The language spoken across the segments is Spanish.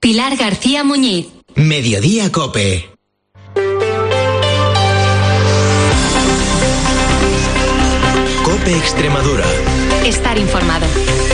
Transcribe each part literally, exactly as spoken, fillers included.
Pilar García Muñiz. Mediodía COPE. COPE Extremadura. Estar informado.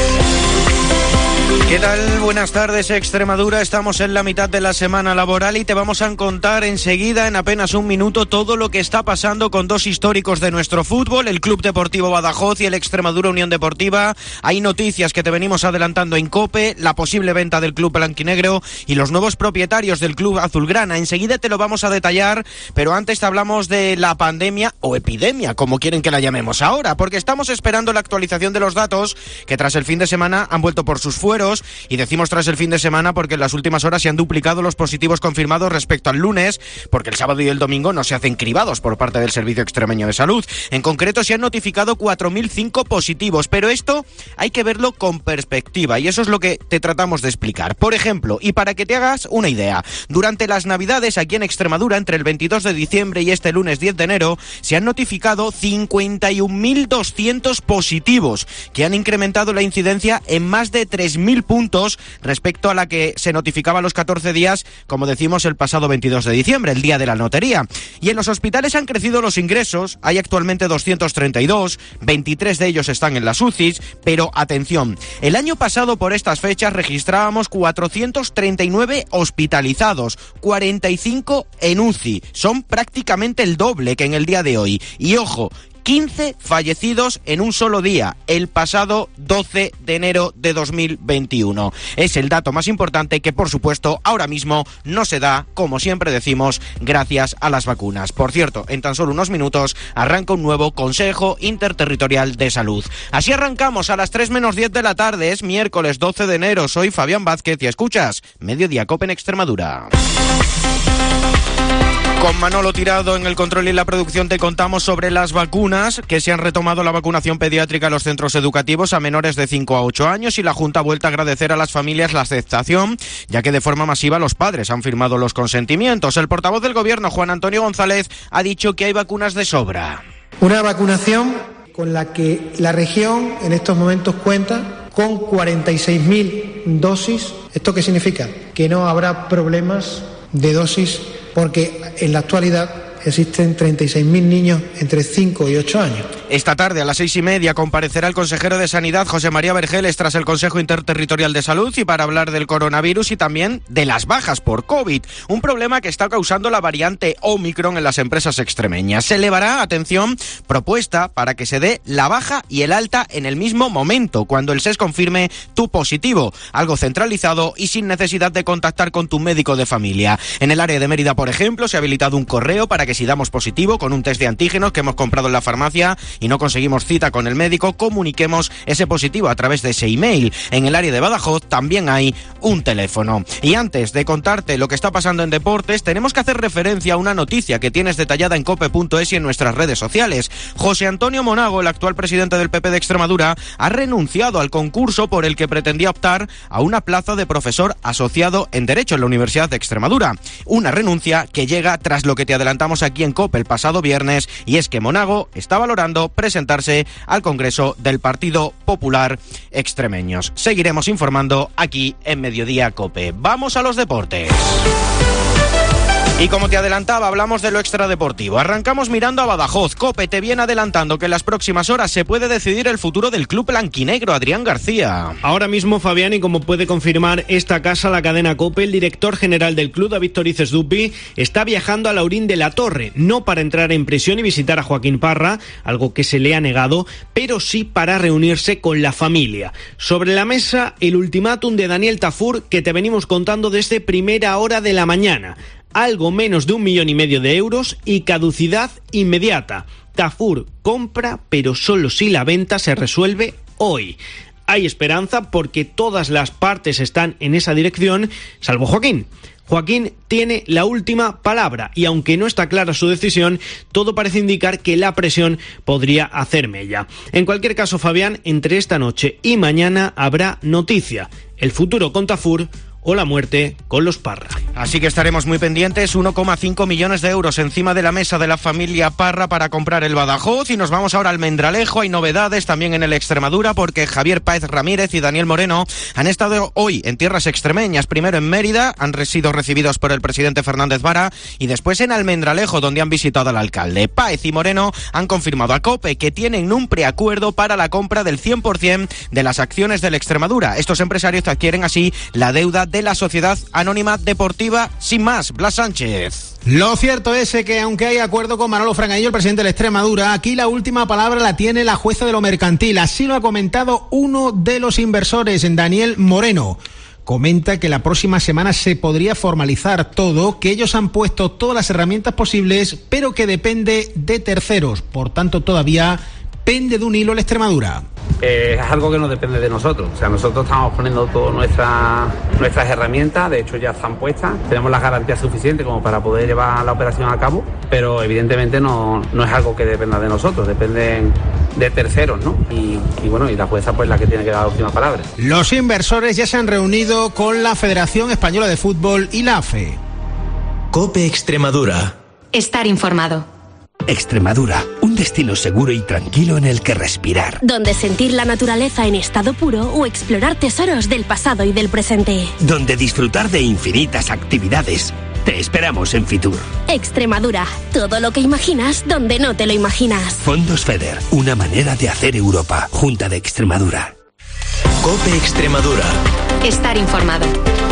¿Qué tal? Buenas tardes, Extremadura. Estamos en la mitad de la semana laboral y te vamos a contar enseguida, en apenas un minuto, todo lo que está pasando con dos históricos de nuestro fútbol, el Club Deportivo Badajoz y el Extremadura Unión Deportiva. Hay noticias que te venimos adelantando en COPE, la posible venta del club blanquinegro y los nuevos propietarios del club azulgrana. Enseguida te lo vamos a detallar, pero antes te hablamos de la pandemia o epidemia, como quieren que la llamemos ahora, porque estamos esperando la actualización de los datos que tras el fin de semana han vuelto por sus fueros. Y decimos tras el fin de semana porque en las últimas horas se han duplicado los positivos confirmados respecto al lunes, porque el sábado y el domingo no se hacen cribados por parte del Servicio Extremeño de Salud. En concreto se han notificado cuatro mil cinco positivos, pero esto hay que verlo con perspectiva y eso es lo que te tratamos de explicar. Por ejemplo, y para que te hagas una idea, durante las Navidades aquí en Extremadura, entre el veintidós de diciembre y este lunes diez de enero, se han notificado cincuenta y un mil doscientos positivos, que han incrementado la incidencia en más de tres mil puntos respecto a la que se notificaba a los catorce días, como decimos, el pasado veintidós de diciembre, el día de la lotería. Y en los hospitales han crecido los ingresos, hay actualmente doscientos treinta y dos, veintitrés de ellos están en las U C Is, pero atención, el año pasado por estas fechas registrábamos cuatrocientos treinta y nueve hospitalizados, cuarenta y cinco en U C I, son prácticamente el doble que en el día de hoy. Y ojo, quince fallecidos en un solo día, el pasado doce de enero de dos mil veintiuno. Es el dato más importante que, por supuesto, ahora mismo no se da, como siempre decimos, gracias a las vacunas. Por cierto, en tan solo unos minutos arranca un nuevo Consejo Interterritorial de Salud. Así arrancamos a las tres menos diez de la tarde, es miércoles doce de enero. Soy Fabián Vázquez y escuchas Mediodía COPE en Extremadura. Con Manolo Tirado en el control y la producción te contamos sobre las vacunas, que se han retomado la vacunación pediátrica en los centros educativos a menores de cinco a ocho años y la Junta ha vuelto a agradecer a las familias la aceptación, ya que de forma masiva los padres han firmado los consentimientos. El portavoz del Gobierno, Juan Antonio González, ha dicho que hay vacunas de sobra. Una vacunación con la que la región en estos momentos cuenta con cuarenta y seis mil dosis. ¿Esto qué significa? Que no habrá problemas de dosis, porque en la actualidad existen treinta y seis mil niños entre cinco y ocho años. Esta tarde a las seis y media comparecerá el consejero de Sanidad, José María Vergeles, tras el Consejo Interterritorial de Salud y para hablar del coronavirus y también de las bajas por COVID, un problema que está causando la variante Omicron en las empresas extremeñas. Se elevará, atención, propuesta para que se dé la baja y el alta en el mismo momento, cuando el S E S confirme tu positivo, algo centralizado y sin necesidad de contactar con tu médico de familia. En el área de Mérida, por ejemplo, se ha habilitado un correo para que si damos positivo con un test de antígenos que hemos comprado en la farmacia y no conseguimos cita con el médico, comuniquemos ese positivo a través de ese email. En el área de Badajoz también hay un teléfono. Y antes de contarte lo que está pasando en deportes, tenemos que hacer referencia a una noticia que tienes detallada en cope punto es y en nuestras redes sociales. José Antonio Monago, el actual presidente del P P de Extremadura, ha renunciado al concurso por el que pretendía optar a una plaza de profesor asociado en Derecho en la Universidad de Extremadura. Una renuncia que llega tras lo que te adelantamos aquí en COPE el pasado viernes, y es que Monago está valorando presentarse al Congreso del Partido Popular Extremeños. Seguiremos informando aquí en Mediodía COPE. Vamos a los deportes. Y como te adelantaba, hablamos de lo extradeportivo. Arrancamos mirando a Badajoz. COPE te viene adelantando que en las próximas horas se puede decidir el futuro del club blanquinegro. Adrián García. Ahora mismo, Fabián, y como puede confirmar esta casa, la cadena COPE, el director general del club, David Torices Dupi, está viajando a Laurín de la Torre, no para entrar en prisión y visitar a Joaquín Parra, algo que se le ha negado, pero sí para reunirse con la familia. Sobre la mesa, el ultimátum de Daniel Tafur, que te venimos contando desde primera hora de la mañana. Algo menos de un millón y medio de euros y caducidad inmediata. Tafur compra, pero solo si la venta se resuelve hoy. Hay esperanza porque todas las partes están en esa dirección, salvo Joaquín. Joaquín tiene la última palabra y aunque no está clara su decisión, todo parece indicar que la presión podría hacer mella. En cualquier caso, Fabián, entre esta noche y mañana habrá noticia. El futuro con Tafur o la muerte con los Parra. Así que estaremos muy pendientes. uno coma cinco millones de euros encima de la mesa de la familia Parra para comprar el Badajoz. Y nos vamos ahora al Almendralejo. Hay novedades también en el Extremadura porque Javier Páez Ramírez y Daniel Moreno han estado hoy en tierras extremeñas. Primero en Mérida, han sido recibidos por el presidente Fernández Vara, y después en Almendralejo, donde han visitado al alcalde. Páez y Moreno han confirmado a COPE que tienen un preacuerdo para la compra del cien por ciento de las acciones del Extremadura. Estos empresarios adquieren así la deuda de la Sociedad Anónima Deportiva Sin Más. Blas Sánchez. Lo cierto es que, aunque hay acuerdo con Manolo Franganillo, el presidente de la Extremadura, aquí la última palabra la tiene la jueza de lo mercantil. Así lo ha comentado uno de los inversores, Daniel Moreno. Comenta que la próxima semana se podría formalizar todo, que ellos han puesto todas las herramientas posibles, pero que depende de terceros. Por tanto, todavía pende de un hilo la Extremadura. Eh, es algo que no depende de nosotros. O sea, nosotros estamos poniendo todas nuestra, nuestras herramientas, de hecho ya están puestas, tenemos las garantías suficientes como para poder llevar la operación a cabo, pero evidentemente no, no es algo que dependa de nosotros, dependen de terceros, ¿no? Y, y bueno, y la jueza pues la que tiene que dar la última palabra. Los inversores ya se han reunido con la Federación Española de Fútbol y la A F E. COPE Extremadura. Estar informado. Extremadura, un destino seguro y tranquilo en el que respirar. Donde sentir la naturaleza en estado puro o explorar tesoros del pasado y del presente. Donde disfrutar de infinitas actividades. Te esperamos en Fitur. Extremadura, todo lo que imaginas donde no te lo imaginas. Fondos FEDER, una manera de hacer Europa. Junta de Extremadura. COPE Extremadura. Estar informado.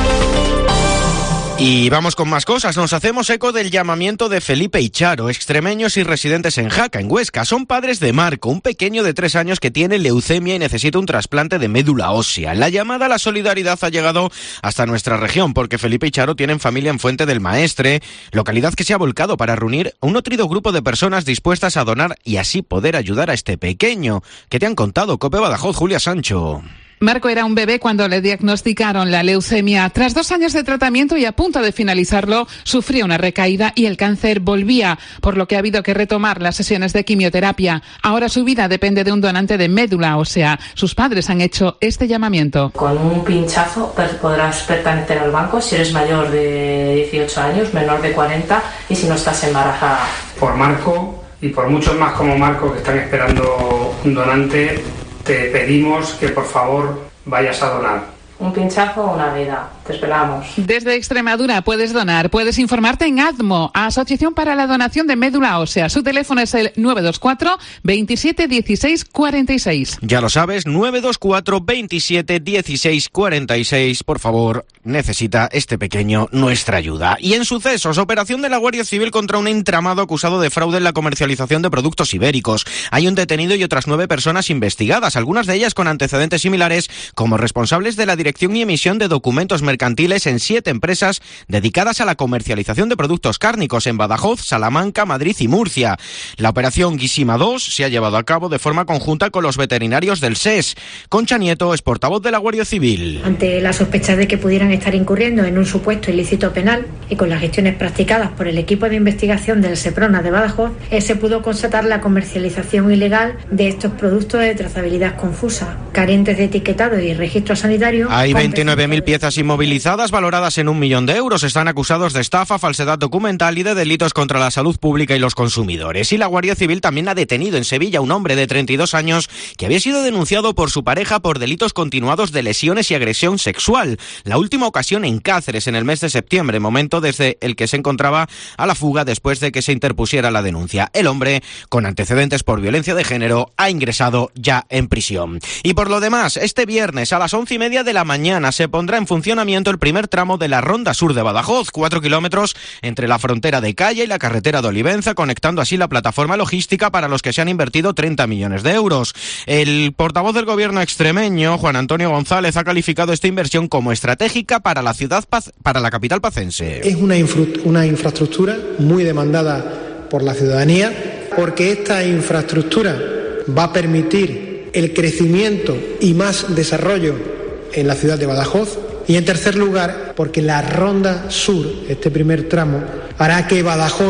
Y vamos con más cosas. Nos hacemos eco del llamamiento de Felipe y Charo, extremeños y residentes en Jaca, en Huesca. Son padres de Marco, un pequeño de tres años que tiene leucemia y necesita un trasplante de médula ósea. La llamada a la solidaridad ha llegado hasta nuestra región, porque Felipe y Charo tienen familia en Fuente del Maestre, localidad que se ha volcado para reunir a un nutrido grupo de personas dispuestas a donar y así poder ayudar a este pequeño. ¿Qué te han contado? COPE Badajoz, Julia Sancho. Marco era un bebé cuando le diagnosticaron la leucemia. Tras dos años de tratamiento y a punto de finalizarlo, sufría una recaída y el cáncer volvía, por lo que ha habido que retomar las sesiones de quimioterapia. Ahora su vida depende de un donante de médula ósea. Sus padres han hecho este llamamiento. Con un pinchazo podrás pertenecer al banco si eres mayor de dieciocho años, menor de cuarenta y si no estás embarazada. Por Marco y por muchos más como Marco que están esperando un donante, te pedimos que por favor vayas a donar. Un pinchazo o una vida. Te esperamos. Desde Extremadura puedes donar. Puedes informarte en ADMO, Asociación para la Donación de Médula Ósea. Su teléfono es el nueve dos cuatro, veintisiete, dieciséis, cuarenta y seis. Ya lo sabes, nueve dos cuatro, veintisiete, dieciséis, cuarenta y seis. Por favor, necesita este pequeño nuestra ayuda. Y en sucesos, operación de la Guardia Civil contra un entramado acusado de fraude en la comercialización de productos ibéricos. Hay un detenido y otras nueve personas investigadas, algunas de ellas con antecedentes similares como responsables de la dirección y emisión de documentos mercantiles en siete empresas dedicadas a la comercialización de productos cárnicos en Badajoz, Salamanca, Madrid y Murcia. La operación Guisima dos se ha llevado a cabo de forma conjunta con los veterinarios del S E S. Concha Nieto es portavoz de la Guardia Civil. Ante la sospecha de que pudieran estar incurriendo en un supuesto ilícito penal y con las gestiones practicadas por el equipo de investigación del SEPRONA de Badajoz, eh, se pudo constatar la comercialización ilegal de estos productos de trazabilidad confusa, carentes de etiquetado y registro sanitario. Hay veintinueve mil piezas inmovilizadas valoradas en un millón de euros. Están acusados de estafa, falsedad documental y de delitos contra la salud pública y los consumidores. Y la Guardia Civil también ha detenido en Sevilla a un hombre de treinta y dos años que había sido denunciado por su pareja por delitos continuados de lesiones y agresión sexual. La última ocasión en Cáceres en el mes de septiembre, momento desde el que se encontraba a la fuga después de que se interpusiera la denuncia. El hombre, con antecedentes por violencia de género, ha ingresado ya en prisión. Y por lo demás, este viernes a las once y media de la mañana se pondrá en funcionamiento el primer tramo de la Ronda Sur de Badajoz, cuatro kilómetros entre la frontera de Calla y la carretera de Olivenza, conectando así la plataforma logística para los que se han invertido treinta millones de euros. El portavoz del gobierno extremeño, Juan Antonio González, ha calificado esta inversión como estratégica para la ciudad, para la capital pacense. Es una, infra, una infraestructura muy demandada por la ciudadanía, porque esta infraestructura va a permitir el crecimiento y más desarrollo en la ciudad de Badajoz. Y en tercer lugar, porque la Ronda Sur, este primer tramo, hará que Badajoz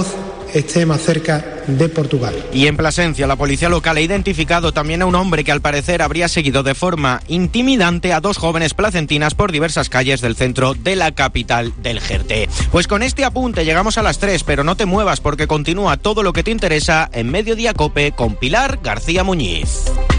esté más cerca de Portugal. Y en Plasencia, la policía local ha identificado también a un hombre que al parecer habría seguido de forma intimidante a dos jóvenes placentinas por diversas calles del centro de la capital del Jerte. Pues con este apunte llegamos a las tres, pero no te muevas porque continúa todo lo que te interesa en Mediodía Cope con Pilar García Muñiz.